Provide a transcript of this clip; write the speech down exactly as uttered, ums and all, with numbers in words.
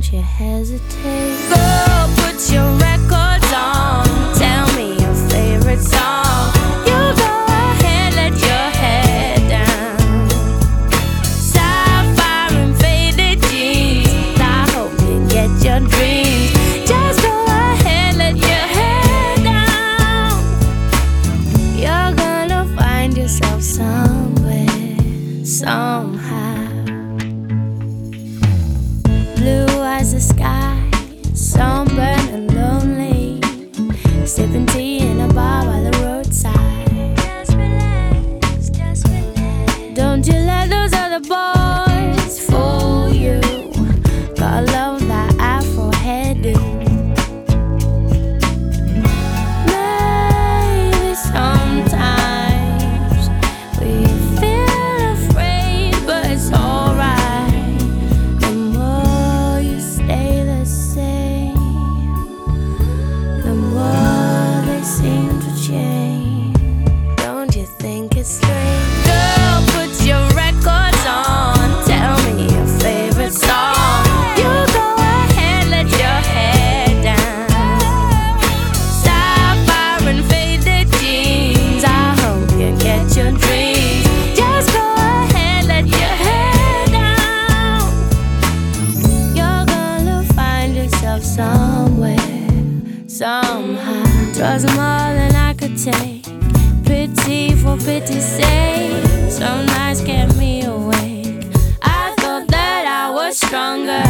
don't you hesitate. Girl, put your records on. Tell me your favorite song. You go ahead, let your head down. Sapphire and faded jeans. I hope you get your dreams. Just go ahead, let your head down. You're gonna find yourself somewhere, somehow. Blue as the sky, sunburned and lonely, sipping tea in a bar by the roadside. Just relax, just relax. Don't you let those other boys fool you. Gotta love that afro hairdo. Maybe sometimes we feel afraid, but it's alright. The more you stay the same, the more they seem to change. Don't you think it's strange? Girl, put your records on. Tell me your favorite song. You go ahead, let your head down. Sapphire and faded jeans. I hope you get your dreams. Just go ahead, let your head down. You're gonna find yourself somewhere, somehow. Twas more than I could take. Pity for pity's sake. Some nights kept me awake. I thought that I was stronger.